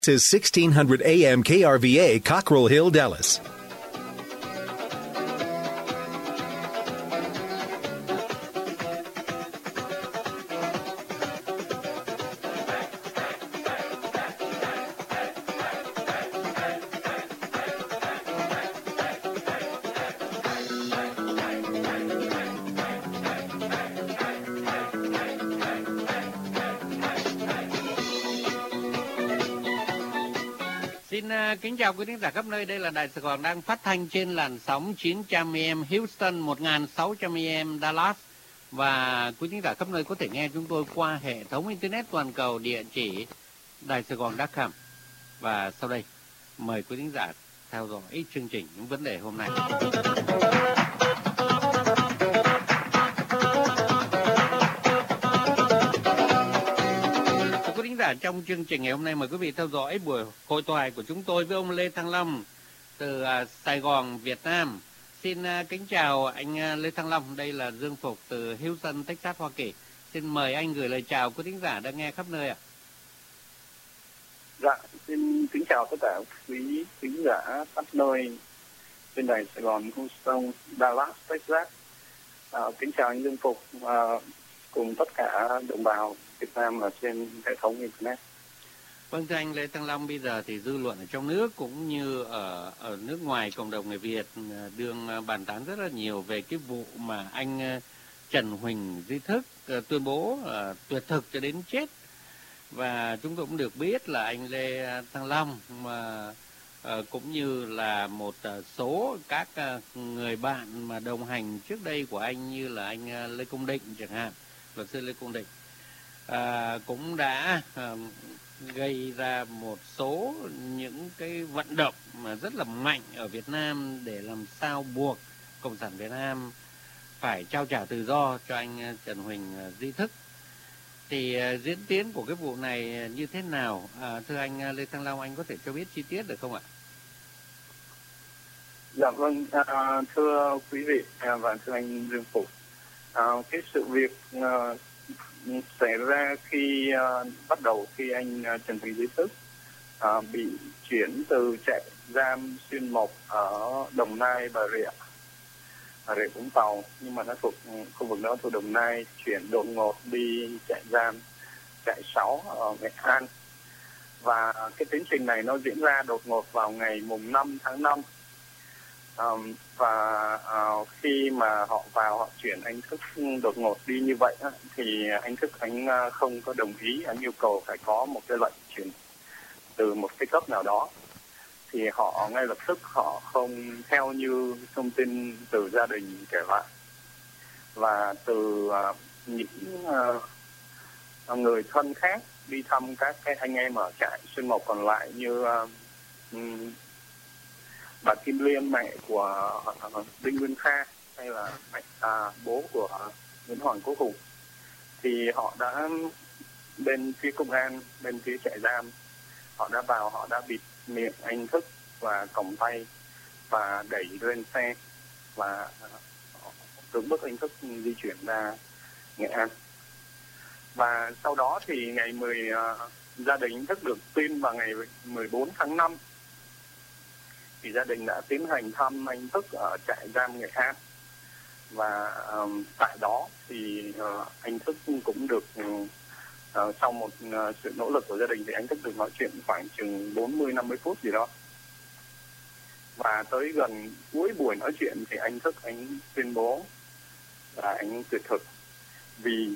is 1600 AM KRVA, Cockrell Hill, Dallas. Kính chào quý khán giả khắp nơi, đây là Đài Sài Gòn đang phát thanh trên làn sóng 900 AM Houston, 1600 AM Dallas, và quý khán giả khắp nơi có thể nghe chúng tôi qua hệ thống internet toàn cầu địa chỉ Đài Sài Gòn.com. Và sau đây mời quý khán giả theo dõi chương trình Những Vấn Đề Hôm Nay. Trong chương trình ngày hôm nay mời quý vị theo dõi buổi hội thoại của chúng tôi với ông Lê Thăng Long từ Sài Gòn, Việt Nam. Xin kính chào anh Lê Thăng Long, đây là Dương Phục từ Houston, Texas, Hoa Kỳ. Xin mời anh gửi lời chào quý thính giả đang nghe khắp nơi ạ. Dạ, xin kính chào tất cả quý thính giả khắp nơi trên đài Sài Gòn, Houston, Dallas, Texas. Kính chào anh Dương Phục cùng tất cả đồng bào Việt Nam ở trên hệ thống internet. Vâng, thưa anh Lê Thăng Long, bây giờ thì dư luận ở trong nước cũng như ở nước ngoài, cộng đồng người Việt đương bàn tán rất là nhiều về cái vụ mà anh Trần Huỳnh Duy Thức tuyên bố tuyệt thực cho đến chết. Và chúng tôi cũng được biết là anh Lê Thăng Long mà cũng như là một số các người bạn mà đồng hành trước đây của anh, như là anh Lê Công Định chẳng hạn, luật sư Lê Công Định, cũng đã gây ra một số những cái vận động mà rất là mạnh ở Việt Nam để làm sao buộc Cộng sản Việt Nam phải trao trả tự do cho anh Trần Huỳnh Duy Thức. Thì diễn tiến của cái vụ này như thế nào? Thưa anh Lê Thăng Long, anh có thể cho biết chi tiết được không ạ? Dạ vâng, thưa quý vị và thưa anh Dương Phục, cái sự việc xảy ra khi bắt đầu khi anh Trần Huỳnh Duy Thức bị chuyển từ trại giam Xuyên Mộc ở Đồng Nai, Bà Rịa Vũng Tàu, nhưng mà nó thuộc khu vực đó thuộc Đồng Nai, chuyển đột ngột đi trại giam trại 6 ở Nghệ An. Và cái tiến trình này nó diễn ra đột ngột vào ngày mùng 5 tháng 5. Khi mà họ vào họ chuyển anh Thức đột ngột đi như vậy thì anh Thức anh không có đồng ý, anh yêu cầu phải có một cái lệnh chuyển từ một cái cấp nào đó, thì họ ngay lập tức họ không theo như thông tin từ gia đình kể lại và từ những người thân khác đi thăm các cái anh em ở trại Xuyên Mộc còn lại, như bà Kim Liên, mẹ của Đinh Nguyên Kha, hay là bố của Nguyễn Hoàng Quốc Hùng, thì họ đã bên phía công an, bên phía trại giam, họ đã vào, họ đã bịt miệng anh Thức và còng tay và đẩy lên xe và cưỡng bức anh Thức di chuyển ra Nghệ An. Và sau đó thì gia đình Thức được tin vào ngày 14 tháng 5 thì gia đình đã tiến hành thăm anh Thức ở trại giam Nghệ An. Và tại đó thì anh Thức cũng được sau một sự nỗ lực của gia đình thì anh Thức được nói chuyện khoảng chừng 40-50 phút gì đó. Và tới gần cuối buổi nói chuyện thì anh Thức anh tuyên bố là anh tuyệt thực, vì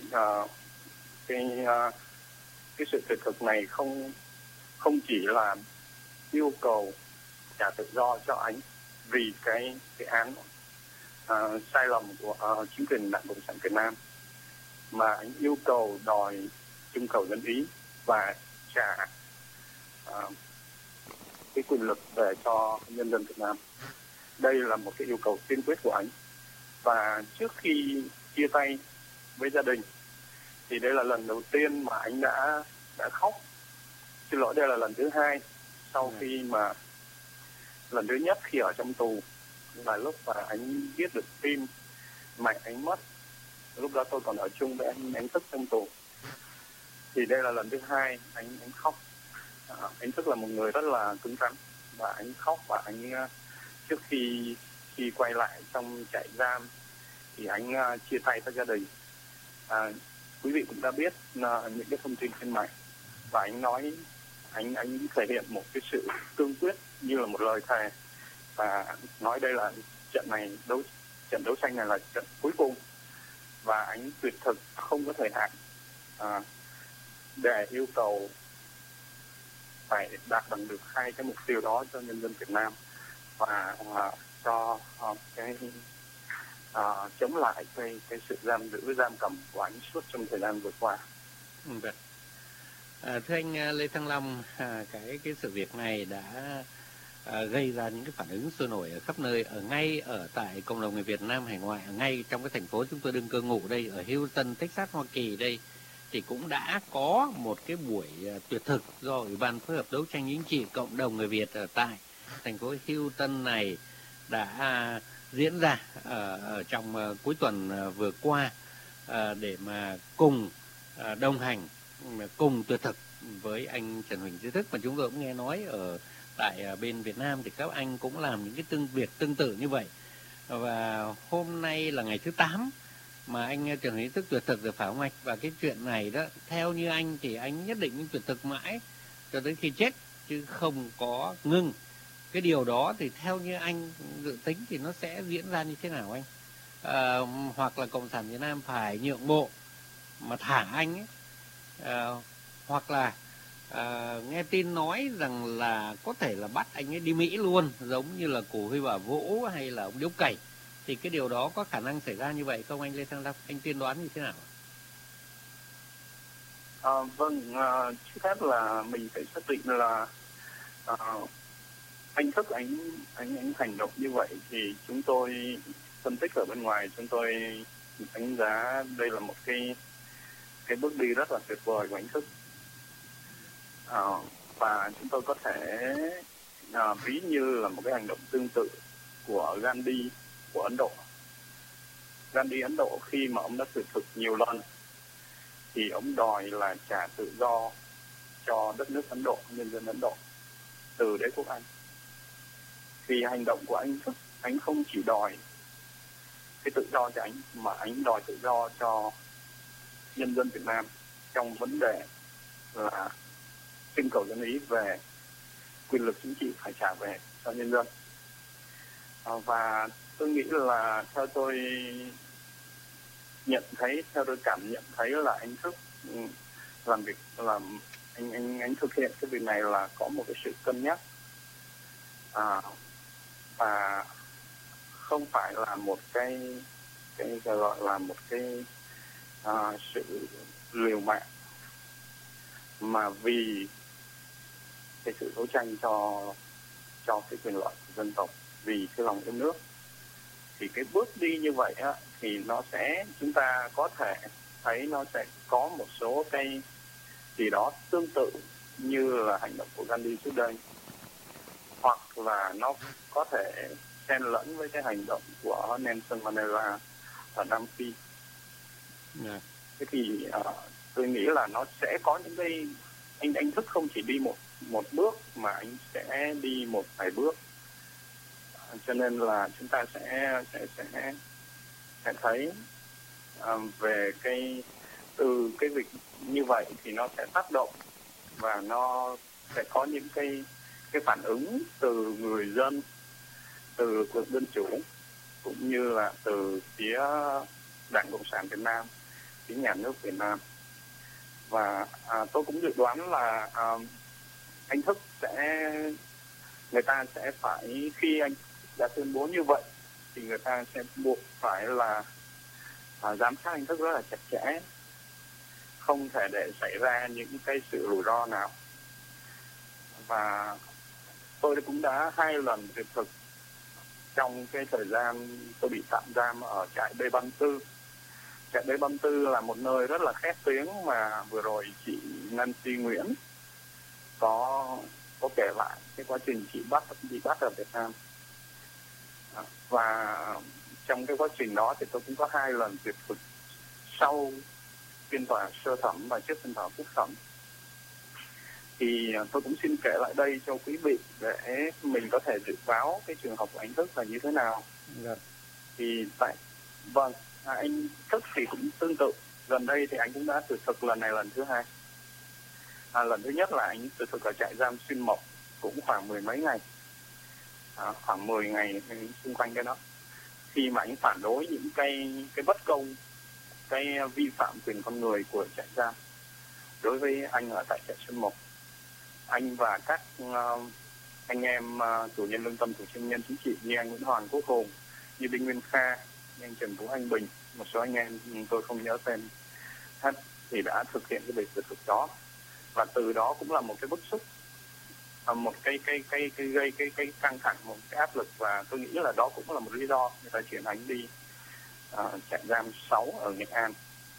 cái sự tuyệt thực này không chỉ là yêu cầu trả tự do cho anh vì cái án sai lầm của chính quyền Đảng Cộng sản Việt Nam, mà anh yêu cầu đòi trưng cầu dân ý và trả cái quyền lực về cho nhân dân Việt Nam. Đây là một cái yêu cầu tiên quyết của anh. Và trước khi chia tay với gia đình thì đây là lần đầu tiên mà anh đã khóc. Xin lỗi, đây là lần thứ hai sau khi mà lần thứ nhất khi ở trong tù là lúc mà anh biết được tin mẹ anh mất. Lúc đó tôi còn ở chung với anh Thức trong tù. Thì đây là lần thứ hai anh khóc. anh Thức là một người rất là cứng rắn, và anh khóc, và anh trước khi quay lại trong trại giam thì anh chia tay với gia đình. Quý vị cũng đã biết những cái thông tin trên mạng, và anh nói, anh thể hiện một cái sự cương quyết như là một lời thề, và nói đây là trận đấu tranh này là trận cuối cùng, và anh tuyệt thực không có thời hạn để yêu cầu phải đạt bằng được hai cái mục tiêu đó cho nhân dân Việt Nam, và cho chống lại cái sự giam giữ, giam cầm của anh suốt trong thời gian vừa qua. Vâng. Thưa anh Lê Thăng Long, cái sự việc này đã gây ra những cái phản ứng sôi nổi ở khắp nơi, ngay ở tại cộng đồng người Việt Nam hải ngoại, ngay trong cái thành phố chúng tôi đương cư ngụ đây, ở Houston, Texas, Hoa Kỳ đây, thì cũng đã có một cái buổi tuyệt thực do Ủy ban phối hợp đấu tranh chính trị cộng đồng người Việt ở tại thành phố Houston này đã diễn ra ở trong cuối tuần vừa qua, để mà cùng đồng hành, cùng tuyệt thực với anh Trần Huỳnh Duy Thức. Mà chúng tôi cũng nghe nói ở tại bên Việt Nam thì các anh cũng làm những cái việc tương tự như vậy. Và hôm nay là ngày thứ 8 mà anh Trần Huỳnh Duy Thức tuyệt thực được, phải không anh? Và cái chuyện này đó, theo như anh thì anh nhất định tuyệt thực mãi cho tới khi chết, chứ không có ngưng. Cái điều đó thì theo như anh dự tính thì nó sẽ diễn ra như thế nào anh? Hoặc là Cộng sản Việt Nam phải nhượng bộ mà thả anh ấy, hoặc là nghe tin nói rằng là có thể là bắt anh ấy đi Mỹ luôn, giống như là của Huy Bảo Vũ hay là ông Điếu Cày, thì cái điều đó có khả năng xảy ra như vậy không anh Lê Thăng Long? Anh tiên đoán như thế nào? Vâng, trước hết là mình phải xác định là anh Thức anh hành động như vậy thì chúng tôi phân tích ở bên ngoài, chúng tôi đánh giá đây là một cái bước đi rất là tuyệt vời của anh Thức. Và chúng tôi có thể ví như là một cái hành động tương tự của Gandhi của Ấn Độ. Gandhi Ấn Độ khi mà ông đã tuyệt thực nhiều lần thì ông đòi là trả tự do cho đất nước Ấn Độ, nhân dân Ấn Độ từ đế quốc Anh. Thì hành động của anh Thức, anh không chỉ đòi cái tự do cho anh, mà anh đòi tự do cho nhân dân Việt Nam trong vấn đề là trưng cầu dân ý về quyền lực chính trị phải trả về cho nhân dân. Và tôi nghĩ là theo tôi nhận thấy, theo tôi cảm nhận thấy là anh Thức làm việc, làm anh thực hiện cái việc này là có một cái sự cân nhắc, và không phải là một cái gọi là một cái sự liều mạng, mà vì cái sự đấu tranh cho cái quyền lợi của dân tộc, vì cái lòng yêu nước. Thì cái bước đi như vậy á, thì nó sẽ, chúng ta có thể thấy nó sẽ có một số cái gì đó tương tự như là hành động của Gandhi trước đây, hoặc là nó có thể xen lẫn với cái hành động của Nelson Mandela ở Nam Phi. Thế thì tôi nghĩ là nó sẽ có những cái anh Thức không chỉ đi một bước mà anh sẽ đi một vài bước, cho nên là chúng ta sẽ thấy về từ cái việc như vậy thì nó sẽ tác động, và nó sẽ có những cái phản ứng từ người dân, từ lực lượng dân chủ, cũng như là từ phía Đảng Cộng sản Việt Nam, phía nhà nước Việt Nam. Và tôi cũng dự đoán là anh Thức người ta sẽ phải, khi anh đã tuyên bố như vậy thì người ta sẽ buộc phải là giám sát anh Thức rất là chặt chẽ, không thể để xảy ra những cái sự rủi ro nào. Và tôi cũng đã 2 lần tuyệt thực trong cái thời gian tôi bị tạm giam ở trại B34. Trại B34 là một nơi rất là khét tiếng mà vừa rồi chị Nancy Nguyễn có kể lại cái quá trình chị bị bắt ở Việt Nam. Và trong cái quá trình đó thì tôi cũng có 2 lần tuyệt thực sau phiên tòa sơ thẩm và trước phiên tòa phúc thẩm. Thì tôi cũng xin kể lại đây cho quý vị để mình có thể dự báo cái trường hợp của anh Thức là như thế nào. Thì anh Thức thì cũng tương tự. Gần đây thì anh cũng đã tuyệt thực lần này lần thứ hai. Lần thứ nhất là anh tuyệt thực ở trại giam Xuyên Mộc, cũng khoảng mười mấy ngày, khoảng 10 ngày xung quanh cái đó. Khi mà anh phản đối những cái bất công, cái vi phạm quyền con người của trại giam đối với anh ở tại trại Xuyên Mộc, anh và các anh em tù nhân lương tâm, tù nhân chính trị như anh Nguyễn Hoàng Quốc Hùng, như Đinh Nguyên Kha, như anh Trần Vũ Anh Bình, một số anh em tôi không nhớ tên hết, thì đã thực hiện cái việc tuyệt thực đó. Và từ đó cũng là một cái bức xúc, một cái gây cái căng thẳng, một cái áp lực, và tôi nghĩ là đó cũng là một lý do người ta chuyển anh đi trại giam 6 ở Nghệ An.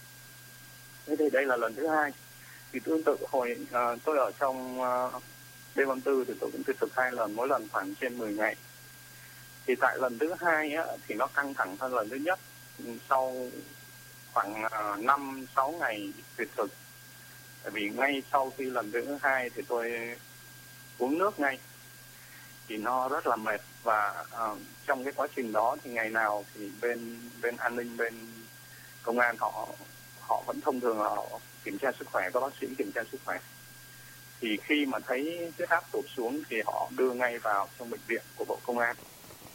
Thế thì đây là lần thứ hai. Thì tương tự hồi tôi ở trong B34 thì tôi cũng tuyệt thực 2 lần, mỗi lần khoảng trên 10 ngày. Thì tại lần thứ hai á, thì nó căng thẳng hơn lần thứ nhất. Sau khoảng 5-6 ngày tuyệt thực, tại vì ngay sau khi lần thứ hai thì tôi uống nước ngay, thì nó rất là mệt. Và trong cái quá trình đó thì ngày nào thì bên an ninh, bên công an họ vẫn thông thường là họ kiểm tra sức khỏe, có bác sĩ kiểm tra sức khỏe. Thì khi mà thấy huyết áp tụt xuống thì họ đưa ngay vào trong bệnh viện của Bộ Công an,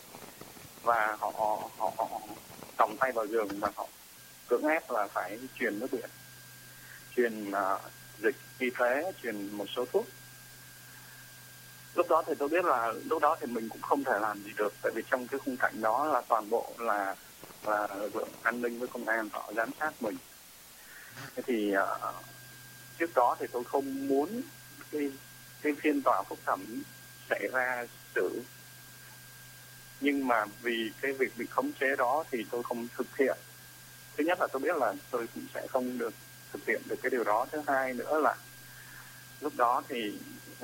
và họ còng tay vào giường và họ cưỡng ép là phải truyền nước biển, truyền dịch y tế, truyền một số thuốc. Lúc đó thì tôi biết là lúc đó thì mình cũng không thể làm gì được, tại vì trong cái khung cảnh đó là toàn bộ là lực lượng an ninh với công an họ giám sát mình. Thế thì trước đó thì tôi không muốn cái phiên tòa phúc thẩm xảy ra xử, nhưng mà vì cái việc bị khống chế đó thì tôi không thực hiện. Thứ nhất là tôi biết là tôi cũng sẽ không được thực hiện được cái điều đó. Thứ hai nữa là lúc đó thì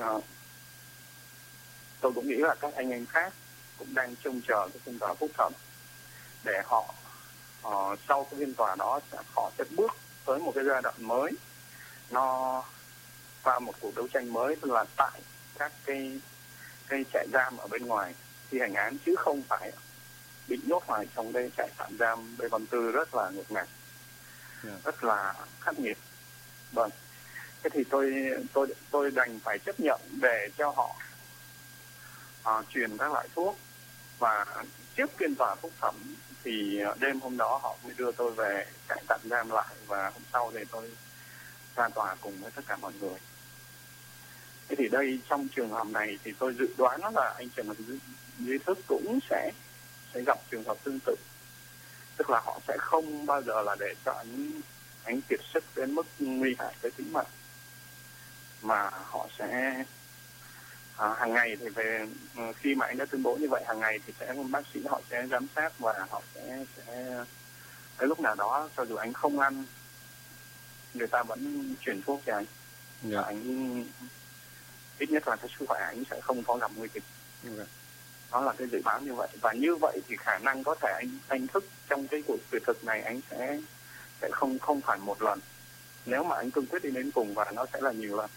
tôi cũng nghĩ là các anh em khác cũng đang trông chờ cái phiên tòa phúc thẩm để họ sau cái phiên tòa đó họ sẽ bước tới một cái giai đoạn mới, nó qua một cuộc đấu tranh mới, tức là tại các cái trại giam ở bên ngoài thi hành án, chứ không phải bị nhốt lại trong cái trại tạm giam B34 rất là ngột ngạt, rất là khắc nghiệt. Vâng, thế thì tôi đành phải chấp nhận để cho họ truyền các loại thuốc. Và trước phiên tòa phúc thẩm thì đêm hôm đó họ mới đưa tôi về trại tạm giam lại, và hôm sau thì tôi ra tòa cùng với tất cả mọi người. Thế thì đây, trong trường hợp này thì tôi dự đoán là anh Trần Duy Thức cũng sẽ gặp trường hợp tương tự, tức là họ sẽ không bao giờ là để cho anh kiệt sức đến mức nguy hại tới tính mạng, mà họ sẽ hàng ngày thì về khi mà anh đã tuyên bố như vậy, hàng ngày thì bác sĩ họ sẽ giám sát, và họ sẽ cái lúc nào đó cho dù anh không ăn, người ta vẫn chuyển thuốc cho anh. Và anh ít nhất là cái sức khỏe anh sẽ không có gặp nguy kịch. Đó là cái dự báo như vậy. Và như vậy thì khả năng có thể anh Thức trong cái cuộc tuyệt thực này anh sẽ không phải một lần, nếu mà anh cương quyết đi đến cùng, và nó sẽ là nhiều lần.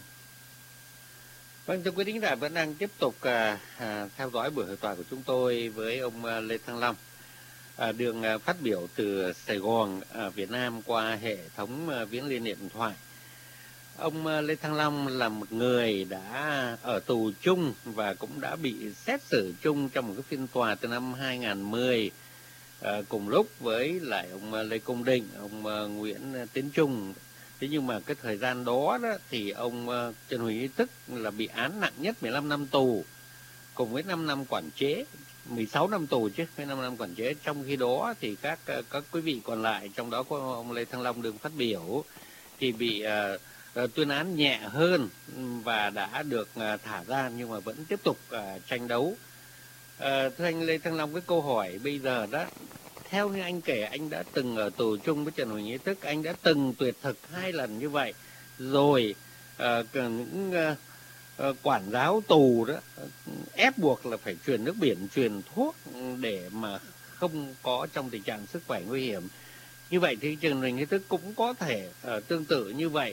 Vâng, thưa quý thính giả, vẫn đang tiếp tục theo dõi buổi hội thoại của chúng tôi với ông Lê Thăng Long, đường phát biểu từ Sài Gòn, Việt Nam qua hệ thống viễn liên điện thoại. Ông Lê Thăng Long là một người đã ở tù chung và cũng đã bị xét xử chung trong một cái phiên tòa từ năm 2010, cùng lúc với lại ông Lê Công Định, ông Nguyễn Tiến Trung. Thế nhưng mà cái thời gian đó thì ông Trần Huỳnh Ý Thức là bị án nặng nhất 15 năm tù, cùng với 5 năm quản chế, 16 năm tù chứ, với 5 năm quản chế. Trong khi đó thì các quý vị còn lại, trong đó có ông Lê Thăng Long đường phát biểu, thì bị tuyên án nhẹ hơn và đã được thả ra, nhưng mà vẫn tiếp tục tranh đấu. Thưa anh Lê Thăng Long, cái câu hỏi bây giờ đó, theo như anh kể, anh đã từng ở tù chung với Trần Huỳnh Ý Thức, anh đã từng tuyệt thực 2 lần như vậy, rồi những quản giáo tù đó ép buộc là phải truyền nước biển, truyền thuốc để mà không có trong tình trạng sức khỏe nguy hiểm. Như vậy thì Trần Huỳnh Ý Thức cũng có thể tương tự như vậy.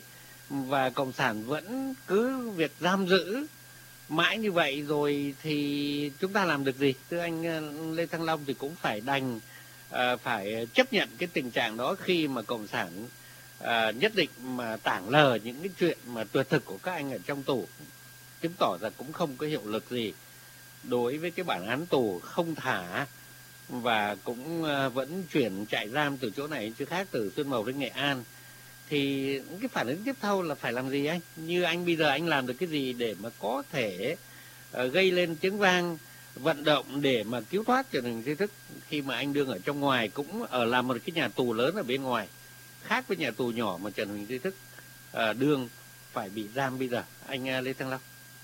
và cộng sản vẫn cứ việc giam giữ mãi như vậy rồi thì chúng ta làm được gì? Thưa anh Lê Thăng Long, thì cũng phải đành phải chấp nhận cái tình trạng đó khi mà cộng sản nhất định mà tảng lờ những cái chuyện mà tuyệt thực của các anh ở trong tù, chứng tỏ rằng cũng không có hiệu lực gì đối với cái bản án tù không thả, và cũng vẫn chuyển trại giam từ chỗ này chỗ khác, từ Xuyên Mộc đến Nghệ An. Thì cái phản ứng tiếp theo là phải làm gì anh? Như anh bây giờ anh làm được cái gì để mà có thể gây lên tiếng vang, vận động để mà cứu thoát Trần Huỳnh Thế Thức khi mà anh đương ở trong ngoài, cũng ở làm một cái nhà tù lớn ở bên ngoài, khác với nhà tù nhỏ mà Trần Huỳnh Thế Thức đương phải bị giam bây giờ, anh Lê Thăng Long?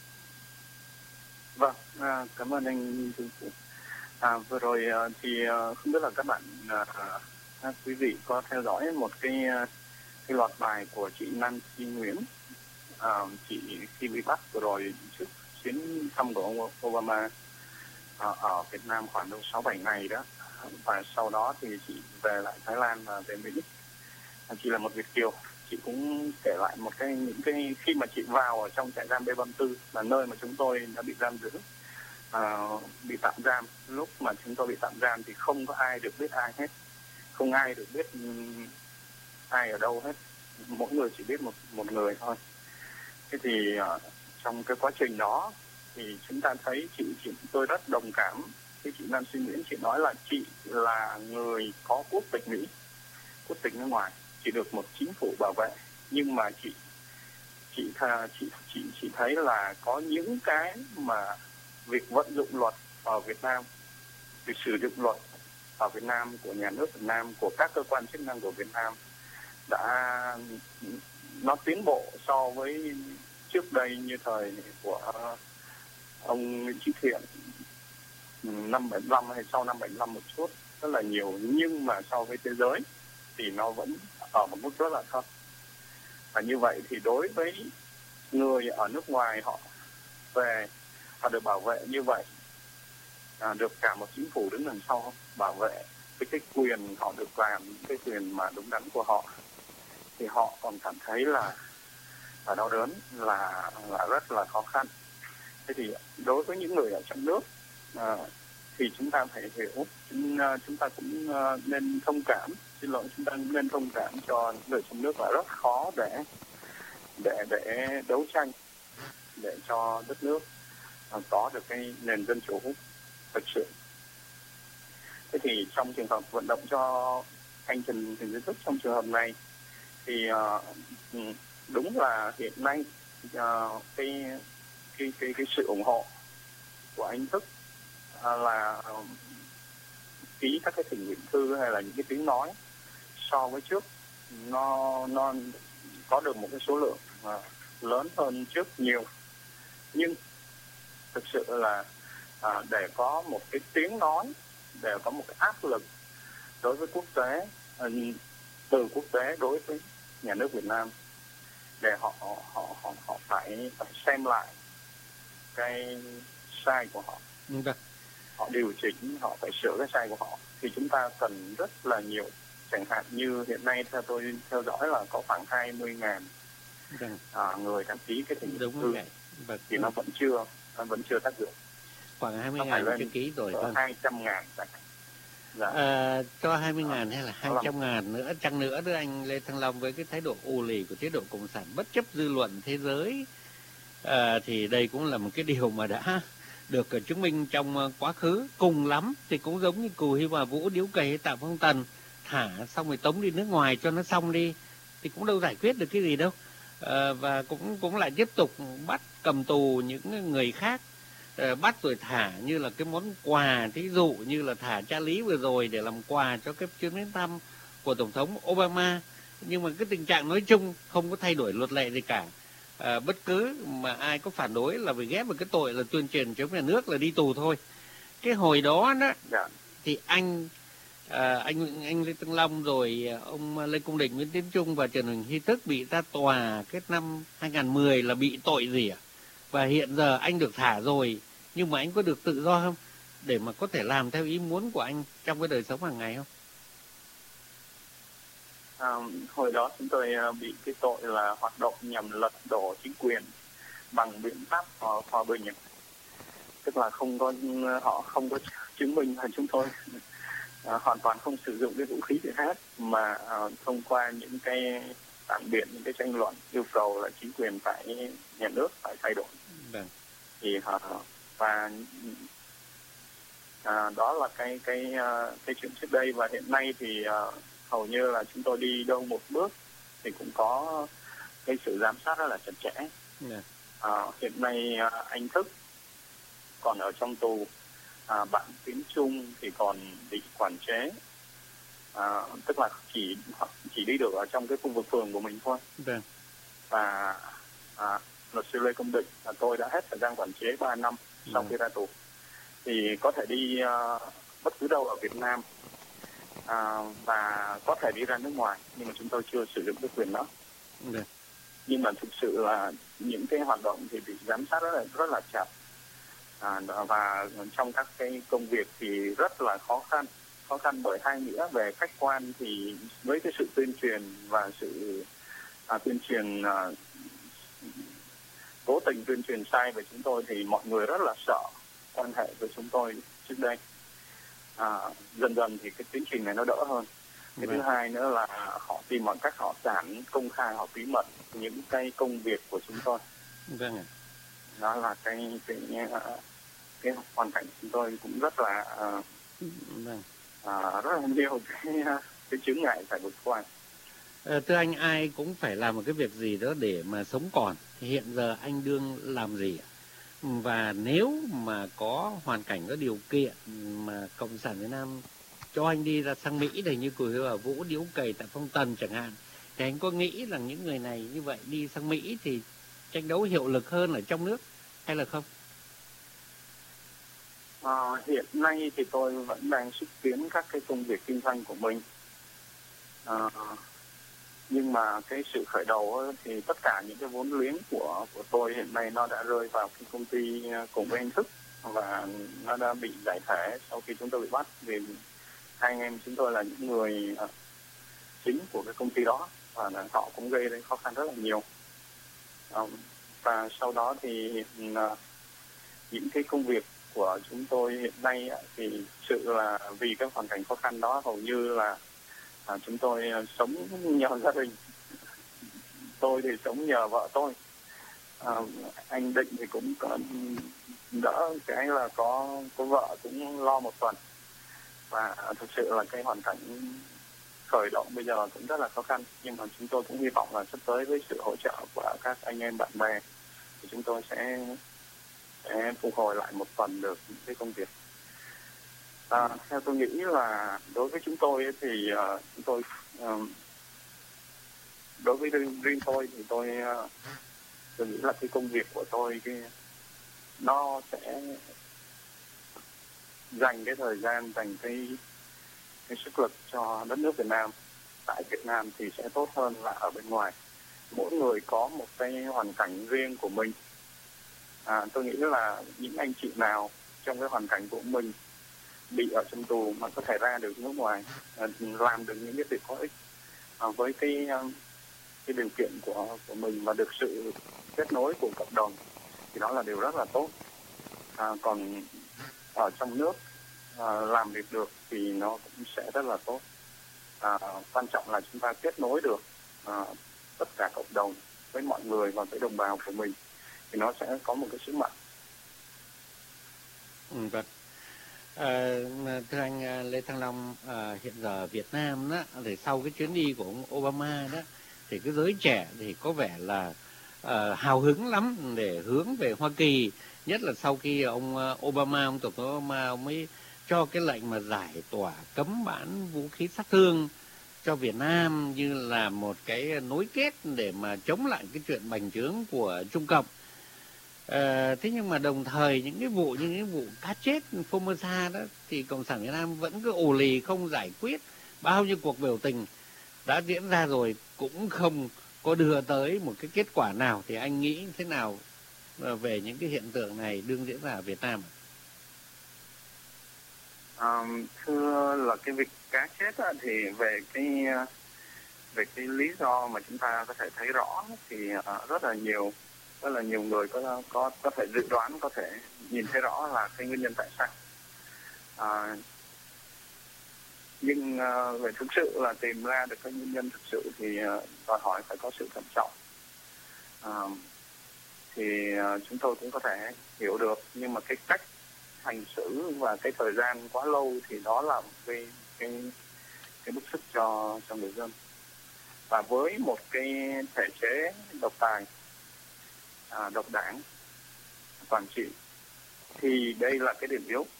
Vâng, cảm ơn anh Thương Phụ. Vừa rồi thì không biết là các bạn quý vị có theo dõi một cái loạt bài của chị Nancy Nguyễn, chị khi bị bắt vừa rồi trước chuyến thăm của ông Obama ở Việt Nam khoảng đâu 6-7 ngày đó, và sau đó thì chị về lại Thái Lan và về Mỹ. Chị là một Việt kiều. Chị cũng kể lại những cái khi mà chị vào ở trong trại giam B34 là nơi mà chúng tôi đã bị giam giữ, bị tạm giam. Lúc mà chúng tôi bị tạm giam thì không có ai được biết ai hết, không ai được biết ai ở đâu hết, mỗi người chỉ biết một người thôi. Thế thì trong cái quá trình đó thì chúng ta thấy tôi rất đồng cảm với chị Nancy Nguyễn. Chị nói là chị là người có quốc tịch Mỹ, quốc tịch nước ngoài, chị được một chính phủ bảo vệ, nhưng mà chị thấy là có những cái mà việc vận dụng luật ở Việt Nam, việc sử dụng luật ở Việt Nam của nhà nước Việt Nam, của các cơ quan chức năng của Việt Nam nó tiến bộ so với trước đây, như thời của ông Nguyễn Chí Thiện năm 75 hay sau năm 75 một chút rất là nhiều, nhưng mà so với thế giới thì nó vẫn ở một mức rất là thấp. Và như vậy thì đối với người ở nước ngoài, họ được bảo vệ như vậy, được cả một chính phủ đứng đằng sau bảo vệ với cái quyền họ được làm cái quyền mà đúng đắn của họ, thì họ còn cảm thấy là đau đớn, là rất là khó khăn. Thế thì đối với những người ở trong nước thì chúng ta phải hiểu, chúng ta cũng nên thông cảm, chúng ta nên thông cảm cho những người trong nước là rất khó để đấu tranh để cho đất nước có được cái nền dân chủ thực sự. Thế thì trong trường hợp vận động cho anh Trần Huỳnh Thế Thức trong trường hợp này thì đúng là hiện nay cái sự ủng hộ của anh Thức là ký các cái thỉnh nguyện thư hay là những cái tiếng nói so với trước nó có được một cái số lượng lớn hơn trước nhiều, nhưng thực sự là để có một cái tiếng nói, để có một cái áp lực đối với quốc tế, từ quốc tế đối với nhà nước Việt Nam, để họ phải xem lại cái sai của họ, họ điều chỉnh, họ phải sửa cái sai của họ, thì chúng ta cần rất là nhiều. Chẳng hạn như hiện nay theo tôi theo dõi là có khoảng 20.000 người đăng ký cái thỉnh nguyện thư, thì nó vẫn chưa tác dụng. Khoảng 20.000 chữ ký rồi, 200.000 cho 20.000 hay là 200.000 nữa chăng nữa đó anh Lê Thăng Long, với cái thái độ ù lì của chế độ cộng sản bất chấp dư luận thế giới, thì đây cũng là một cái điều mà đã được chứng minh trong quá khứ. Cùng lắm thì cũng giống như Cù Hi Hòa Vũ, Điếu Cày hay Tạ Phong Tần, thả xong rồi tống đi nước ngoài cho nó xong đi, thì cũng đâu giải quyết được cái gì đâu. Và cũng lại tiếp tục bắt cầm tù những người khác, bắt rồi thả như là cái món quà. Thí dụ như là thả cha Lý vừa rồi để làm quà cho cái chuyến đến thăm của Tổng thống Obama. Nhưng mà cái tình trạng nói chung không có thay đổi luật lệ gì cả. Bất cứ mà ai có phản đối là phải ghép vào cái tội là tuyên truyền chống nhà nước là đi tù thôi. Cái hồi đó thì anh Lê Thăng Long rồi ông Lê Công Định, Nguyễn Tiến Trung và Trần Huỳnh Thế Thức bị ra tòa cái năm 2010 là bị tội gì ạ? Và hiện giờ anh được thả rồi, nhưng mà anh có được tự do không? Để mà có thể làm theo ý muốn của anh trong cái đời sống hàng ngày không? Hồi đó chúng tôi bị cái tội là hoạt động nhằm lật đổ chính quyền bằng biện pháp hòa bình, tức là họ không có chứng minh là chúng tôi hoàn toàn không sử dụng cái vũ khí gì hết, mà thông qua những cái phản biện, những cái tranh luận yêu cầu là chính quyền nhà nước phải thay đổi. Vâng. Thì và đó là cái chuyện trước đây, và hiện nay thì hầu như là chúng tôi đi đâu một bước thì cũng có cái sự giám sát rất là chặt chẽ. Hiện nay anh Thức còn ở trong tù, bạn Tiến Trung thì còn bị quản chế, tức là chỉ đi được ở trong cái khu vực phường của mình thôi. Vâng. Và luật sư Lê Công Định là tôi đã hết thời gian quản chế 3 năm sau khi ra tù, thì có thể đi bất cứ đâu ở Việt Nam, và có thể đi ra nước ngoài, nhưng mà chúng tôi chưa sử dụng cái quyền đó. Nhưng mà thực sự là những cái hoạt động thì bị giám sát rất là chặt, và trong các cái công việc thì rất là khó khăn bởi hai nghĩa. Về khách quan thì với cái sự tuyên truyền và sự tuyên truyền cố tình tuyên truyền sai về chúng tôi thì mọi người rất là sợ quan hệ với chúng tôi trước đây. Dần dần thì cái tiến trình này nó đỡ hơn. Cái thứ hai nữa là họ tìm mọi cách họ giản công khai, họ bí mật những cái công việc của chúng tôi. Vâng ạ. Đó là cái hoàn cảnh chúng tôi cũng rất là rất là nhiều cái chướng ngại phải vượt qua. Thưa anh, ai cũng phải làm một cái việc gì đó để mà sống còn. Thì hiện giờ anh đương làm gì ạ? Và nếu mà có hoàn cảnh, có điều kiện mà Cộng sản Việt Nam cho anh đi ra sang Mỹ để như của ở Vũ điếu cày tại Phong Tần chẳng hạn, thì anh có nghĩ rằng những người này như vậy đi sang Mỹ thì tranh đấu hiệu lực hơn ở trong nước hay là không? Hiện nay thì tôi vẫn đang xúc tiến các cái công việc kinh doanh của mình. Nhưng mà cái sự khởi đầu thì tất cả những cái vốn liếng của tôi hiện nay nó đã rơi vào cái công ty cùng với anh Thức, và nó đã bị giải thể sau khi chúng tôi bị bắt, vì hai anh em chúng tôi là những người chính của cái công ty đó, và họ cũng gây đến khó khăn rất là nhiều. Và sau đó thì những cái công việc của chúng tôi hiện nay thì sự là vì cái hoàn cảnh khó khăn đó, hầu như là chúng tôi sống nhờ gia đình. Tôi thì sống nhờ vợ tôi. Anh Định thì cũng có đỡ cái là có vợ cũng lo một phần. Và thực sự là cái hoàn cảnh khởi động bây giờ cũng rất là khó khăn. Nhưng mà chúng tôi cũng hy vọng là sắp tới với sự hỗ trợ của các anh em bạn bè thì chúng tôi sẽ phục hồi lại một phần được những cái công việc. Theo tôi nghĩ là đối với chúng tôi thì đối với riêng tôi thì tôi nghĩ là cái công việc của tôi nó sẽ dành cái thời gian, dành cái sức lực cho đất nước Việt Nam. Tại Việt Nam thì sẽ tốt hơn là ở bên ngoài. Mỗi người có một cái hoàn cảnh riêng của mình. Tôi nghĩ là những anh chị nào trong cái hoàn cảnh của mình bị ở trong tù mà có thể ra được nước ngoài, làm được những cái việc có ích với cái điều kiện của mình và được sự kết nối của cộng đồng thì đó là điều rất là tốt. Còn ở trong nước làm việc được thì nó cũng sẽ rất là tốt. Quan trọng là chúng ta kết nối được tất cả cộng đồng với mọi người và với đồng bào của mình thì nó sẽ có một cái sứ mệnh. Vâng. Thưa anh Lê Thăng Long, hiện giờ Việt Nam đó, thì sau cái chuyến đi của ông Obama đó, thì cái giới trẻ thì có vẻ là hào hứng lắm để hướng về Hoa Kỳ, nhất là sau khi ông Tổng thống Obama ông mới cho cái lệnh mà giải tỏa cấm bán vũ khí sát thương cho Việt Nam như là một cái nối kết để mà chống lại cái chuyện bành trướng của Trung Cộng. Thế nhưng mà đồng thời những cái vụ như cái vụ cá chết Formosa đó thì Cộng sản Việt Nam vẫn cứ ồ lì không giải quyết. Bao nhiêu cuộc biểu tình đã diễn ra rồi cũng không có đưa tới một cái kết quả nào. Thì anh nghĩ thế nào về những cái hiện tượng này đương diễn ra ở Việt Nam? Thưa là cái việc cá chết thì về về cái lý do mà chúng ta có thể thấy rõ thì rất là nhiều người có thể dự đoán, có thể nhìn thấy rõ là cái nguyên nhân tại sao. Nhưng về thực sự là tìm ra được cái nguyên nhân thực sự thì đòi hỏi phải có sự thận trọng. Thì chúng tôi cũng có thể hiểu được, nhưng mà cái cách hành xử và cái thời gian quá lâu thì đó là cái bức xúc cho người dân. Và với một cái thể chế độc tài, độc đảng, toàn trị thì đây là cái điểm yếu.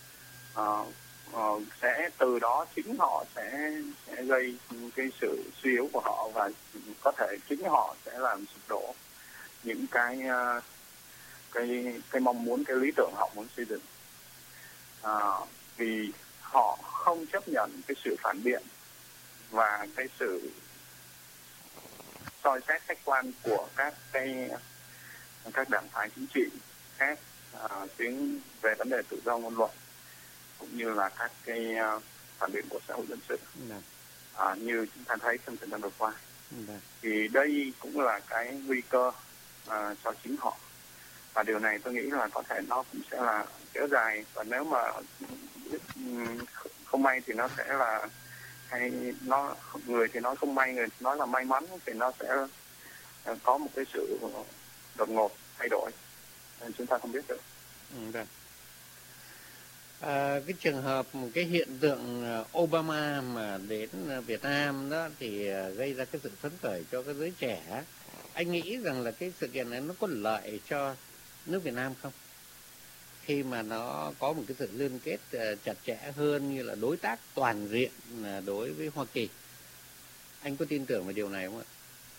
Sẽ từ đó chính họ sẽ gây cái sự suy yếu của họ, và có thể chính họ sẽ làm sụp đổ những cái mong muốn, cái lý tưởng họ muốn xây dựng. Vì họ không chấp nhận cái sự phản biện và cái sự soi xét khách quan của các đảng phái chính trị khác tiếng về vấn đề tự do ngôn luận, cũng như là các cái phản biện của xã hội dân sự như chúng ta thấy trong thời gian vừa qua. Thì đây cũng là cái nguy cơ cho chính họ, và điều này tôi nghĩ là có thể nó cũng sẽ là kéo dài, và nếu mà không may thì nó sẽ là, hay nó người thì nói không may, người thì nói là may mắn, thì nó sẽ có một cái sự đột ngột thay đổi, nên chúng ta không biết được. Cái trường hợp, cái hiện tượng Obama mà đến Việt Nam đó thì gây ra cái sự phấn khởi cho cái giới trẻ. Anh nghĩ rằng là cái sự kiện này nó có lợi cho nước Việt Nam không? Khi mà nó có một cái sự liên kết chặt chẽ hơn, như là đối tác toàn diện đối với Hoa Kỳ. Anh có tin tưởng về điều này không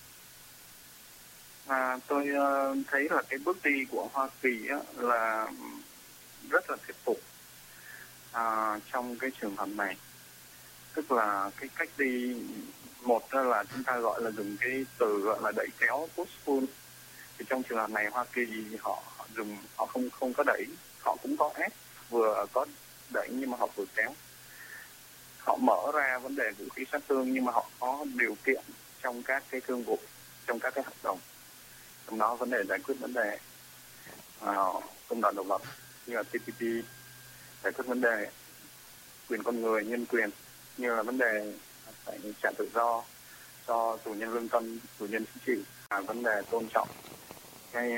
ạ? Tôi thấy là cái bước đi của Hoa Kỳ là rất là thuyết phục trong cái trường hợp này. Tức là cái cách đi, một là chúng ta gọi là dùng cái từ gọi là đẩy kéo, push-pull. Thì trong trường hợp này Hoa Kỳ họ không có đẩy, họ cũng có ép, vừa có đẩy nhưng mà họ vừa kéo. Họ mở ra vấn đề vũ khí sát thương, nhưng mà họ có điều kiện trong các cái thương vụ, trong các cái hợp đồng, trong đó vấn đề giải quyết vấn đề công đoàn độc lập như là TPP, giải quyết vấn đề quyền con người, nhân quyền, như là vấn đề phải trả tự do cho tù nhân lương tâm, tù nhân chính trị, vấn đề tôn trọng cái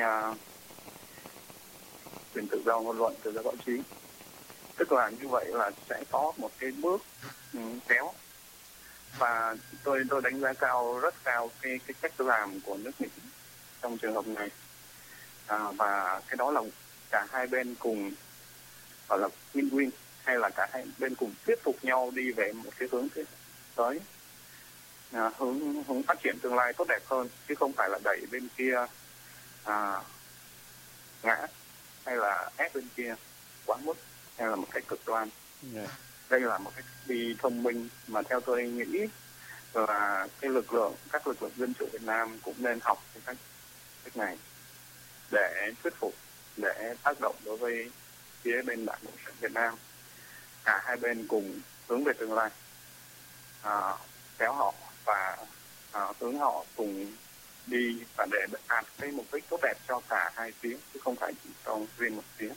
quyền tự do ngôn luận, tự do báo chí. Tức là như vậy là sẽ có một cái bước kéo, và tôi đánh giá rất cao cái cách làm của nước Mỹ trong trường hợp này, và cái đó là cả hai bên cùng gọi là win-win, hay là cả hai bên cùng thuyết phục nhau đi về một cái hướng tới hướng phát triển tương lai tốt đẹp hơn, chứ không phải là đẩy bên kia ngã, hay là ép bên kia quá mức, hay là một cách cực đoan. Đây là một cách đi thông minh mà theo tôi nghĩ là các lực lượng dân chủ Việt Nam cũng nên học cái cách này để thuyết phục, để tác động đối với phía bên Đảng Cộng sản Việt Nam. Cả hai bên cùng hướng về tương lai, kéo họ và hướng họ cùng đi, và để đạt cái mục đích tốt đẹp cho cả hai phía, chứ không phải chỉ cho riêng một phía.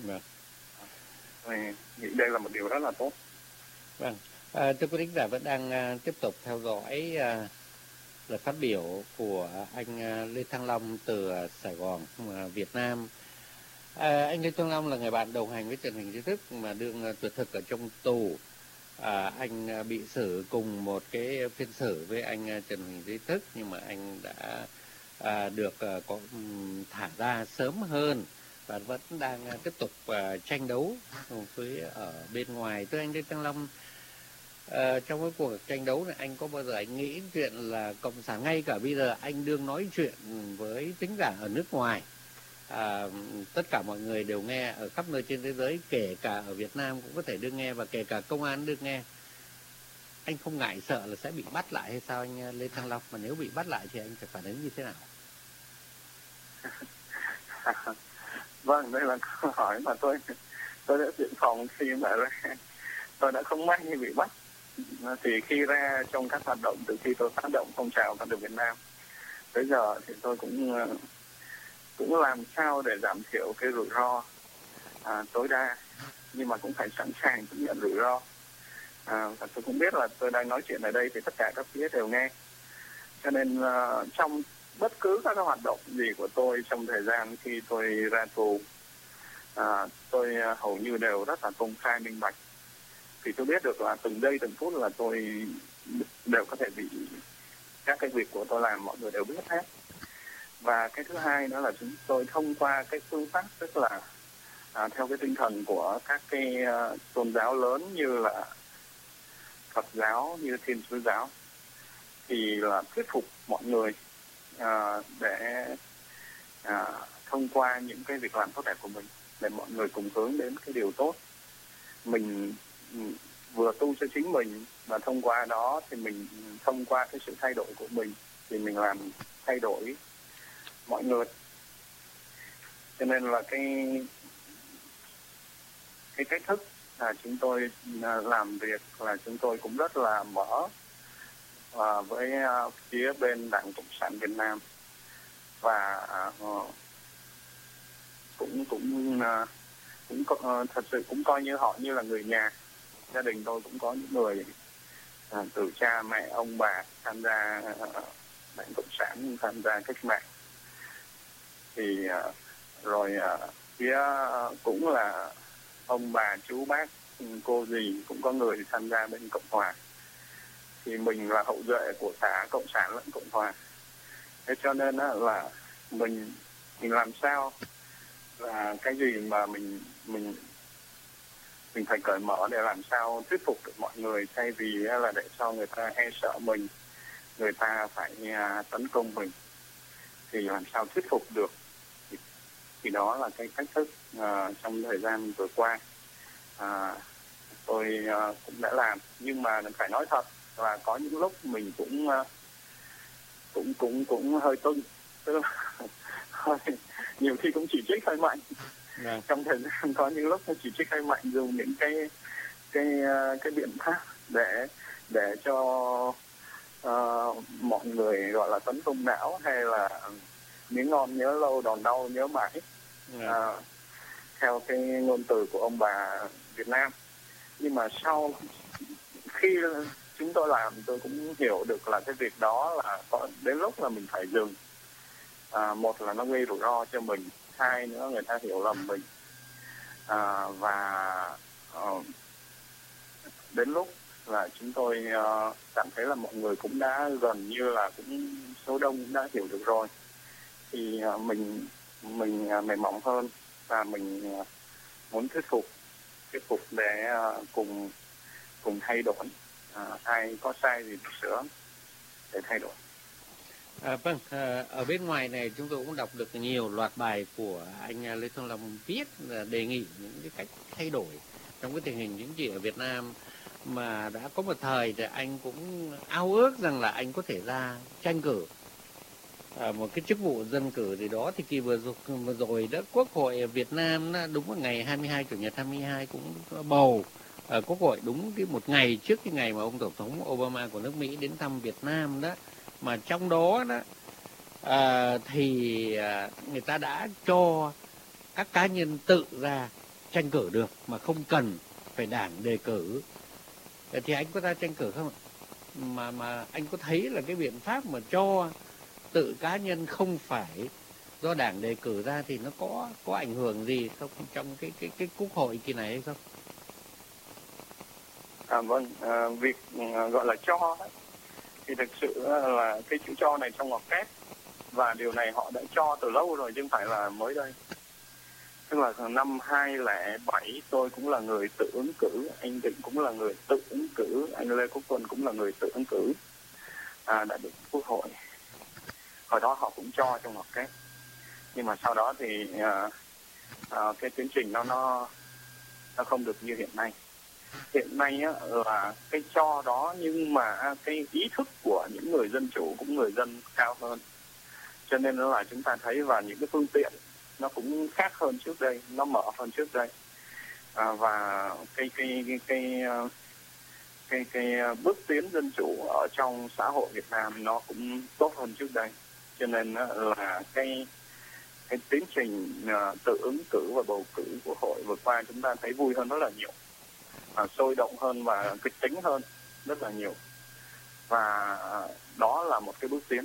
Tôi nghĩ đây là một điều rất là tốt. Vâng, thưa quý thính giả vẫn đang tiếp tục theo dõi lời phát biểu của anh Lê Thăng Long từ Sài Gòn, Việt Nam. Anh Lê Thăng Long là người bạn đồng hành với Trần Huỳnh Trí Thức mà đương tuyệt thực ở trong tù. Anh bị xử cùng một cái phiên xử với anh Trần Huỳnh Trí Thức, nhưng mà anh đã được thả ra sớm hơn và vẫn đang tiếp tục tranh đấu với ở bên ngoài. Thưa anh Lê Thăng Long, trong cái cuộc tranh đấu này anh có bao giờ anh nghĩ chuyện là cộng sản, ngay cả bây giờ anh đương nói chuyện với thính giả ở nước ngoài, tất cả mọi người đều nghe ở khắp nơi trên thế giới, kể cả ở Việt Nam cũng có thể đương nghe, và kể cả công an đương nghe, anh không ngại sợ là sẽ bị bắt lại hay sao anh Lê Thăng Long? Mà nếu bị bắt lại thì anh phải phản ứng như thế nào? Vâng, đây là câu hỏi mà tôi đã dự phòng khi mà tôi đã không may bị bắt, thì khi ra trong các hoạt động, từ khi tôi phát động phong trào con đường Việt Nam tới giờ thì tôi cũng làm sao để giảm thiểu cái rủi ro tối đa, nhưng mà cũng phải sẵn sàng chấp nhận rủi ro. Và tôi cũng biết là tôi đang nói chuyện ở đây thì tất cả các phía đều nghe, cho nên trong bất cứ các hoạt động gì của tôi trong thời gian khi tôi ra tù, tôi hầu như đều rất là công khai minh bạch, thì tôi biết được là từng giây từng phút là tôi đều có thể bị các cái việc của tôi làm mọi người đều biết hết. Và cái thứ hai nữa là chúng tôi thông qua cái phương pháp, tức là theo cái tinh thần của các cái tôn giáo lớn như là Phật giáo, như Thiên Chúa giáo, thì là thuyết phục mọi người để thông qua những cái việc làm tốt đẹp của mình để mọi người cùng hướng đến cái điều tốt. Mình vừa tu cho chính mình, và thông qua đó thì mình thông qua cái sự thay đổi của mình thì mình làm thay đổi mọi người. Cho nên là cái cách thức chúng tôi làm việc là chúng tôi cũng rất là mở với phía bên Đảng Cộng sản Việt Nam, và thật sự cũng coi như họ như là người nhà. Gia đình tôi cũng có những người từ cha mẹ ông bà tham gia Đảng Cộng sản, tham gia cách mạng, thì rồi phía cũng là ông bà chú bác cô dì cũng có người tham gia bên Cộng hòa, thì mình là hậu duệ của cả Cộng sản lẫn Cộng hòa. Thế cho nên là mình làm sao là cái gì mà mình phải cởi mở để làm sao thuyết phục được mọi người, thay vì là để cho người ta e sợ mình, người ta phải tấn công mình, thì làm sao thuyết phục được. Thì đó là cái cách thức trong thời gian vừa qua tôi cũng đã làm. Nhưng mà phải nói thật là có những lúc mình cũng hơi tung, tức là nhiều khi cũng chỉ trích hơi mạnh. Trong thời gian có những lúc chỉ trích hơi mạnh, dùng những cái biện pháp để cho mọi người gọi là tấn công não, hay là miếng ngon nhớ lâu, đòn đau nhớ mãi, theo cái ngôn từ của ông bà Việt Nam. Nhưng mà sau khi chúng tôi làm, tôi cũng hiểu được là cái việc đó là có đến lúc là mình phải dừng. Một là nó gây rủi ro cho mình, hai nữa người ta hiểu lầm mình, và đến lúc là chúng tôi cảm thấy là mọi người cũng đã gần như là cũng số đông cũng đã hiểu được rồi, thì mình mềm mỏng hơn, và mình muốn thuyết phục để cùng thay đổi. Ai có sai thì sửa để thay đổi. Vâng, ở bên ngoài này chúng tôi cũng đọc được nhiều loạt bài của anh Lê Thanh Long viết đề nghị những cái cách thay đổi trong cái tình hình chính trị ở Việt Nam, mà đã có một thời thì anh cũng ao ước rằng là anh có thể ra tranh cử một cái chức vụ dân cử gì đó. Thì kỳ vừa rồi đó, Quốc hội Việt Nam đúng vào ngày 22 Chủ nhật 22 cũng bầu Quốc hội đúng cái một ngày trước cái ngày mà ông Tổng thống Obama của nước Mỹ đến thăm Việt Nam đó. Mà trong đó thì người ta đã cho các cá nhân tự ra tranh cử được mà không cần phải đảng đề cử. Thì anh có ra tranh cử không ạ? Mà anh có thấy là cái biện pháp mà cho tự cá nhân không phải do đảng đề cử ra thì nó có ảnh hưởng gì không trong cái Quốc hội kỳ này hay không? Vâng, việc gọi là cho đấy, thì thực sự là cái chữ cho này trong ngoặc kép, và điều này họ đã cho từ lâu rồi chứ không phải là mới đây. Tức là năm 2007 tôi cũng là người tự ứng cử, anh Định cũng là người tự ứng cử, anh Lê Quốc Quân cũng là người tự ứng cử đã được Quốc hội. Hồi đó họ cũng cho trong ngoặc kép, nhưng mà sau đó thì cái tiến trình nó không được như hiện nay. Hiện nay là cái cho đó, nhưng mà cái ý thức của những người dân chủ cũng người dân cao hơn, cho nên là chúng ta thấy vào những cái phương tiện nó cũng khác hơn trước đây, nó mở hơn trước đây, và cái cái bước tiến dân chủ ở trong xã hội Việt Nam nó cũng tốt hơn trước đây, cho nên là cái tiến trình tự ứng cử và bầu cử của hội vừa qua chúng ta thấy vui hơn rất là nhiều, sôi động hơn và kịch tính hơn rất là nhiều, và đó là một cái bước tiến.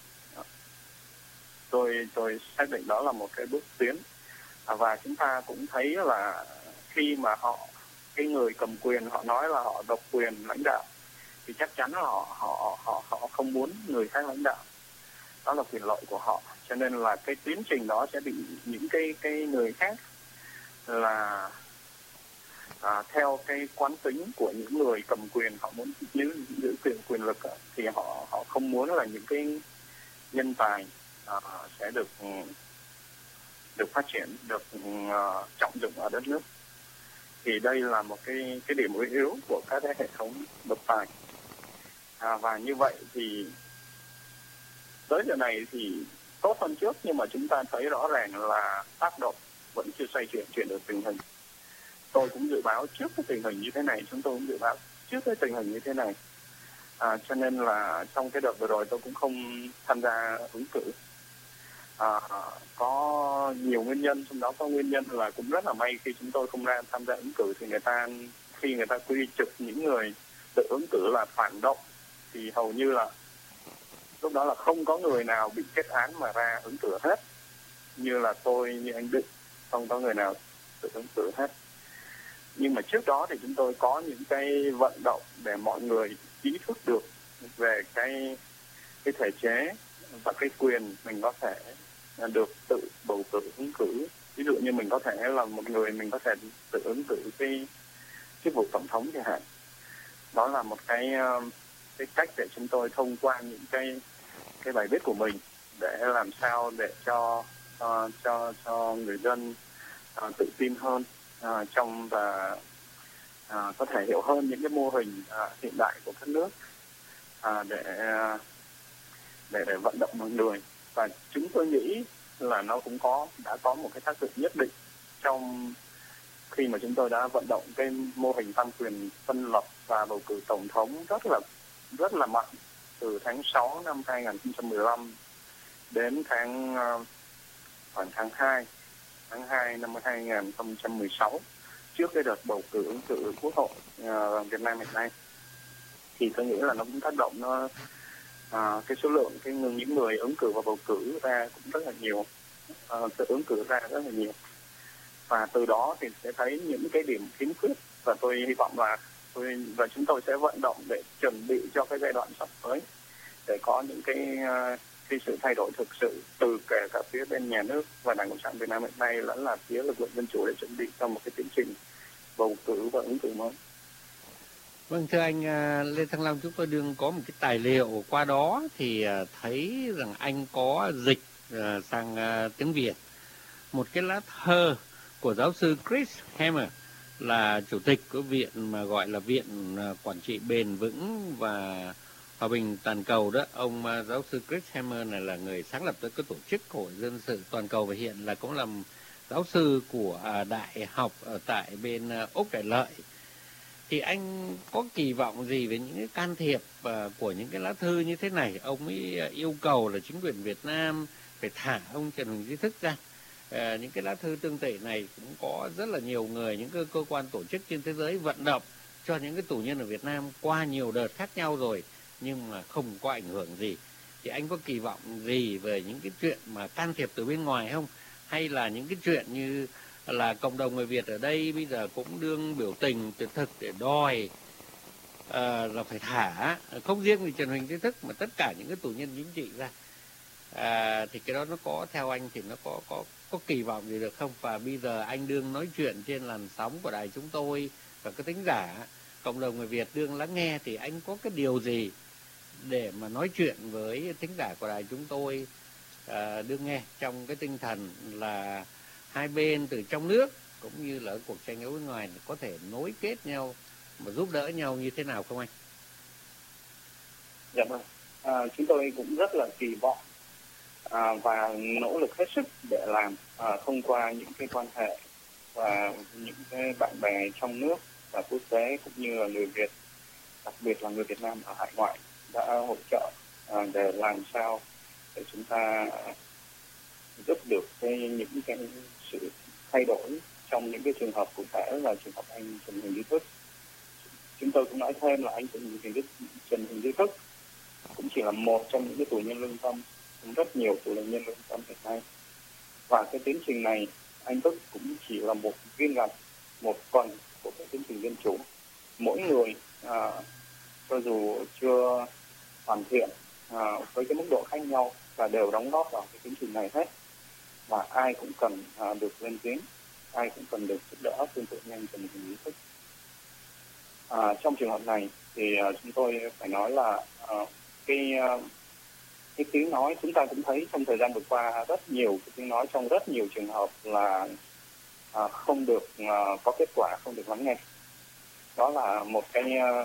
Tôi xác định đó là một cái bước tiến, và chúng ta cũng thấy là khi mà cái người cầm quyền họ nói là họ độc quyền lãnh đạo thì chắc chắn là họ không muốn người khác lãnh đạo, đó là quyền lợi của họ, cho nên là cái tiến trình đó sẽ bị những cái người khác là theo cái quán tính của những người cầm quyền, họ muốn giữ quyền lực thì họ không muốn là những cái nhân tài sẽ được phát triển, được trọng dụng ở đất nước. Thì đây là một cái điểm yếu của các cái hệ thống độc tài, và như vậy thì tới giờ này thì tốt hơn trước, nhưng mà chúng ta thấy rõ ràng là tác động vẫn chưa xoay chuyển được tình hình. Tôi cũng dự báo trước cái tình hình như thế này, chúng tôi cũng dự báo trước cái tình hình như thế này, cho nên là trong cái đợt vừa rồi tôi cũng không tham gia ứng cử. Có nhiều nguyên nhân, trong đó có nguyên nhân là cũng rất là may khi chúng tôi không ra tham gia ứng cử, thì khi người ta quy chụp những người tự ứng cử là phản động thì hầu như là lúc đó là không có người nào bị kết án mà ra ứng cử hết, như là tôi, như anh Định, không có người nào tự ứng cử hết. Nhưng mà trước đó thì chúng tôi có những cái vận động để mọi người ý thức được về cái thể chế và cái quyền mình có thể được tự bầu cử ứng cử. Ví dụ như mình có thể là một người, mình có thể tự ứng cử cái chức vụ tổng thống chẳng hạn. Đó là một cái cách để chúng tôi thông qua những cái bài viết của mình để làm sao để cho người dân tự tin hơn trong và có thể hiểu hơn những cái mô hình hiện đại của đất nước, để vận động mọi người. Và chúng tôi nghĩ là nó cũng đã có một cái tác dụng nhất định trong khi mà chúng tôi đã vận động cái mô hình tam quyền phân lập và bầu cử tổng thống rất là mạnh từ tháng 6 năm 2015 đến khoảng tháng 2 năm 2016, trước cái đợt bầu cử ứng cử Quốc hội Việt Nam hiện nay. Thì tôi nghĩ là nó cũng tác động, cái số lượng những người ứng cử và bầu cử ra cũng rất là nhiều, tự ứng cử ra rất là nhiều, và từ đó thì sẽ thấy những cái điểm khiếm khuyết, và tôi hy vọng là chúng tôi sẽ vận động để chuẩn bị cho cái giai đoạn sắp tới để có những cái sự thay đổi thực sự từ kể cả phía bên nhà nước và Đảng Cộng sản Việt Nam hiện nay lẫn là phía lực lượng dân chủ để chuẩn bị cho một cái tiến trình bầu cử và ứng cử mới. Vâng, thưa anh Lê Thăng Long, chúng tôi đương có một cái tài liệu qua đó thì thấy rằng anh có dịch sang tiếng Việt một cái lá thơ của giáo sư Chris Hammer, là chủ tịch của viện mà gọi là Viện Quản trị Bền vững và Hòa bình toàn cầu đó. Ông giáo sư Chris Hammer này là người sáng lập ra cái tổ chức Hội dân sự toàn cầu, và hiện là cũng làm giáo sư của đại học ở tại bên Úc Đại Lợi. Thì anh có kỳ vọng gì về những cái can thiệp của những cái lá thư như thế này? Ông ấy yêu cầu là chính quyền Việt Nam phải thả ông Trần Huỳnh Chí Thức ra. Những cái lá thư tương tự này cũng có rất là nhiều người, những cơ quan tổ chức trên thế giới vận động cho những cái tù nhân ở Việt Nam qua nhiều đợt khác nhau rồi, nhưng mà không có ảnh hưởng gì. Thì anh có kỳ vọng gì về những cái chuyện mà can thiệp từ bên ngoài không? Hay là những cái chuyện như là cộng đồng người Việt ở đây bây giờ cũng đương biểu tình tuyệt thực để đòi là phải thả, không riêng vì Trần Huỳnh Chí Thức mà tất cả những cái tù nhân chính trị ra. Thì cái đó nó có, theo anh thì nó có kỳ vọng gì được không? Và bây giờ anh đương nói chuyện trên làn sóng của đài chúng tôi và các thính giả cộng đồng người Việt đương lắng nghe, thì anh có cái điều gì để mà nói chuyện với thính giả của đài chúng tôi đương nghe trong cái tinh thần là hai bên từ trong nước cũng như là cuộc tranh đấu bên ngoài có thể nối kết nhau mà giúp đỡ nhau như thế nào không anh? Dạ vâng, chúng tôi cũng rất là kỳ vọng và nỗ lực hết sức để làm thông qua những cái quan hệ và những cái bạn bè trong nước và quốc tế cũng như là người Việt đặc biệt là người Việt Nam ở hải ngoại đã hỗ trợ để làm sao để chúng ta giúp được những cái sự thay đổi trong những cái trường hợp cụ thể là trường hợp anh Trần Huỳnh Duy Thức. Chúng tôi cũng nói thêm là anh Trần Huỳnh Duy Thức cũng chỉ là một trong những cái tù nhân lương tâm, cũng rất nhiều tù nhân lương tâm hiện nay. Và cái tiến trình này, anh Thức cũng chỉ là một viên gạch, một phần của cái tiến trình dân chủ. Mỗi người cho dù chưa hoàn thiện với cái mức độ khác nhau và đều đóng góp vào cái tiến trình này hết. Và ai cũng cần được lên tiếng, ai cũng cần được giúp đỡ tương tự như anh Trần Huỳnh Duy Thức. Trong trường hợp này thì chúng tôi phải nói là cái tiếng nói chúng ta cũng thấy trong thời gian vừa qua rất nhiều cái tiếng nói trong rất nhiều trường hợp là không được có kết quả, không được lắng nghe. Đó là một cái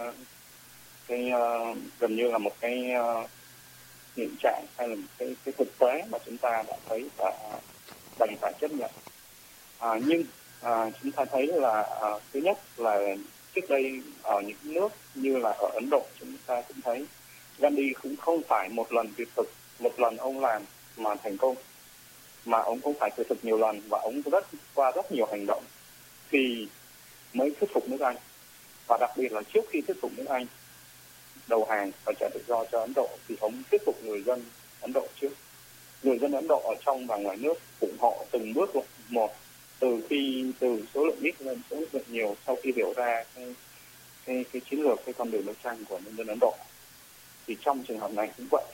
gần như là một cái hiện trạng hay là một cái thực tế mà chúng ta đã thấy và đành phải chấp nhận. Nhưng chúng ta thấy là thứ nhất là trước đây ở những nước như là ở Ấn Độ chúng ta cũng thấy Gandhi cũng không phải một lần tuyệt thực, một lần ông làm mà thành công, mà ông cũng phải tuyệt thực nhiều lần và ông qua rất nhiều hành động thì mới thuyết phục nước Anh. Và đặc biệt là trước khi thuyết phục nước Anh đầu hàng và trả tự do cho Ấn Độ thì ông thuyết phục người dân Ấn Độ trước. Người dân Ấn Độ ở trong và ngoài nước ủng hộ từng bước một, từ số lượng ít lên số lượng nhiều sau khi hiểu ra cái chiến lược, cái con đường đấu tranh của nhân dân Ấn Độ. Thì trong trường hợp này cũng vậy.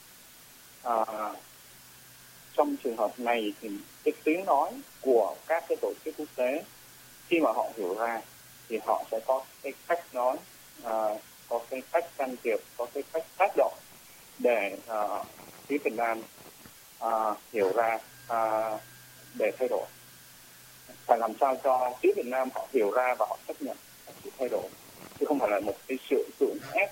Trong trường hợp này thì cái tiếng nói của các cái tổ chức quốc tế khi mà họ hiểu ra thì họ sẽ có cái cách nói, có cái cách can thiệp, có cái cách tác động để phía Việt Nam hiểu ra để thay đổi. Phải làm sao cho phía Việt Nam họ hiểu ra và họ chấp nhận sự thay đổi, chứ không phải là một cái sự cưỡng ép,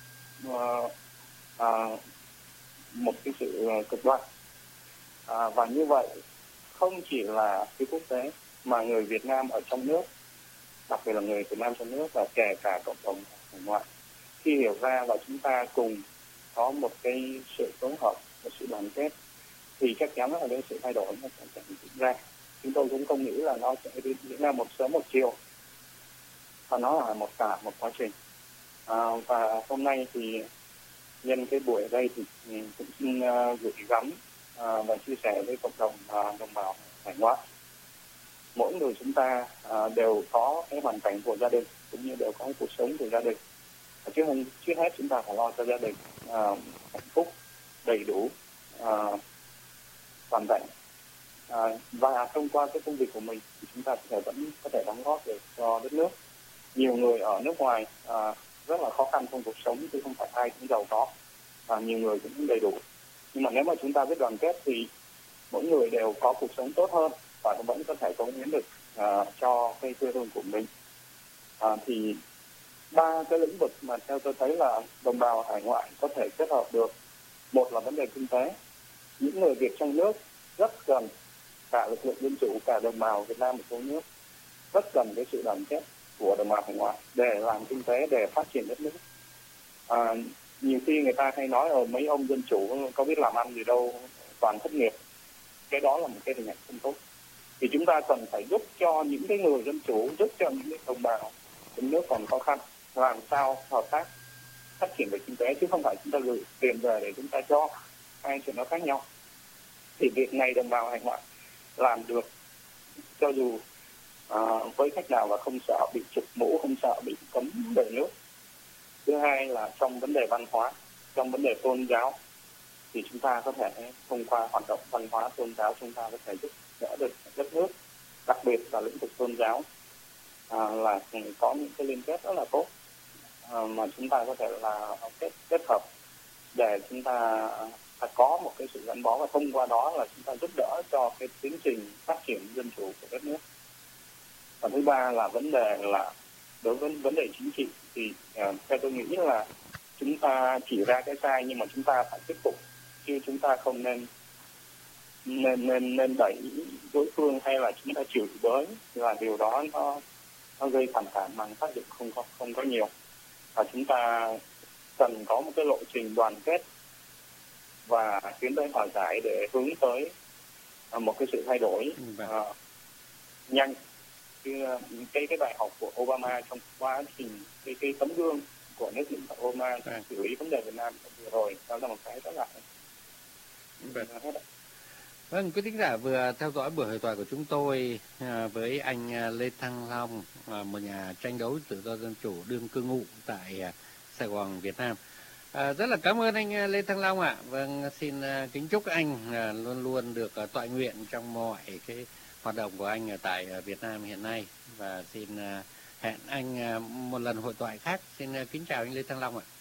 một cái sự cực đoan. Và như vậy không chỉ là phía quốc tế mà người Việt Nam ở trong nước, đặc biệt là người Việt Nam trong nước và kể cả cộng đồng hải ngoại, khi hiểu ra và chúng ta cùng có một cái sự phối hợp, một sự đoàn kết thì chắc chắn là cái sự thay đổi nó sẽ diễn ra. Chúng tôi cũng không nghĩ là nó sẽ diễn ra một sớm một chiều, và nó là một quá trình. Và hôm nay thì nhân cái buổi ở đây thì cũng xin gửi gắm và chia sẻ với cộng đồng đồng bào hải ngoại. Mỗi người chúng ta đều có cái hoàn cảnh của gia đình cũng như đều có cái cuộc sống của gia đình. Trước hết chúng ta phải lo cho gia đình hạnh phúc, đầy đủ, hoàn vẹn. Và thông qua cái công việc của mình thì chúng ta vẫn có thể đóng góp được cho đất nước. Nhiều người ở nước ngoài rất là khó khăn trong cuộc sống, chứ không phải ai cũng giàu có, và nhiều người cũng đầy đủ. Nhưng mà nếu mà chúng ta biết đoàn kết thì mỗi người đều có cuộc sống tốt hơn và vẫn có thể cống hiến được cho cái quê hương của mình. Thì ba cái lĩnh vực mà theo tôi thấy là đồng bào hải ngoại có thể kết hợp được. Một là vấn đề kinh tế. Những người Việt trong nước rất cần cả lực lượng dân chủ, cả đồng bào Việt Nam ở trong nước rất cần cái sự đoàn kết của đồng bào hải ngoại để làm kinh tế, để phát triển đất nước. Nhiều khi người ta hay nói mấy ông dân chủ có biết làm ăn gì đâu, toàn thất nghiệp. Cái đó là một cái hình ảnh không tốt. Thì chúng ta cần phải giúp cho những cái người dân chủ, giúp cho những cái đồng bào trong nước còn khó khăn, làm sao hợp tác phát triển về kinh tế, chứ không phải chúng ta gửi tiền về để chúng ta cho. Hai chuyện nó khác nhau. Thì việc này đồng bào hải ngoại làm được, cho dù với cách nào và không sợ bị trục mũ, không sợ bị cấm về nước. Thứ hai là trong vấn đề văn hóa, trong vấn đề tôn giáo, thì chúng ta có thể thông qua hoạt động văn hóa tôn giáo chúng ta có thể giúp đỡ được đất nước, đặc biệt là lĩnh vực tôn giáo là có những cái liên kết rất là tốt mà chúng ta có thể là kết hợp để chúng ta có một cái sự gắn bó, và thông qua đó là chúng ta giúp đỡ cho cái tiến trình phát triển dân chủ của đất nước. Và thứ ba là vấn đề là đối với vấn đề chính trị thì theo tôi nghĩ là chúng ta chỉ ra cái sai nhưng mà chúng ta phải tiếp tục, chứ chúng ta không nên đẩy đối phương hay là chúng ta chửi bới, là điều đó nó gây phản cảm bằng tác dụng không có nhiều. chúng ta cần có một cái lộ trình đoàn kết và tiến tới hòa giải để hướng tới một cái sự thay đổi nhanh. Cái bài học của Obama trong quá trình cái tấm gương của nước Mỹ và Obama xử lý vấn đề Việt Nam vừa rồi, đó là một cái rất là Vâng, quý thính giả vừa theo dõi buổi hội thoại của chúng tôi với anh Lê Thăng Long, một nhà tranh đấu tự do dân chủ đương cư ngụ tại Sài Gòn, Việt Nam. Rất là cảm ơn anh Lê Thăng Long ạ. Vâng, xin kính chúc anh luôn luôn được toại nguyện trong mọi cái hoạt động của anh ở tại Việt Nam hiện nay, và xin hẹn anh một lần hội thoại khác. Xin kính chào anh Lê Thăng Long ạ.